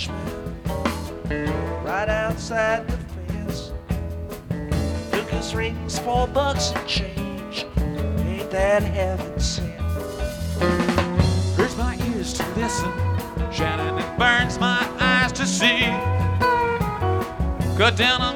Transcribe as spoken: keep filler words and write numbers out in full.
Englishman right outside the fence. Took his rings for bucks and change. Ain't that heaven sent? Hurts my ears to listen, Shannon, it burns my eyes to see. Cut down on